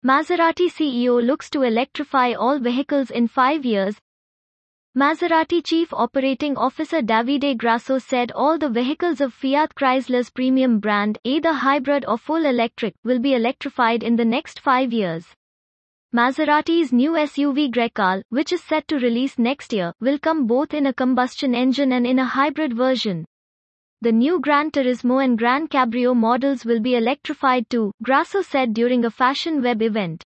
Maserati CEO looks to electrify all vehicles in 5 years. Maserati Chief Operating Officer Davide Grasso said all the vehicles of Fiat Chrysler's premium brand, either hybrid or full electric, will be electrified in the next 5 years. Maserati's new SUV Grecale, which is set to release next year, will come both in a combustion engine and in a hybrid version. The new Gran Turismo and Gran Cabrio models will be electrified too, Grasso said during a fashion web event.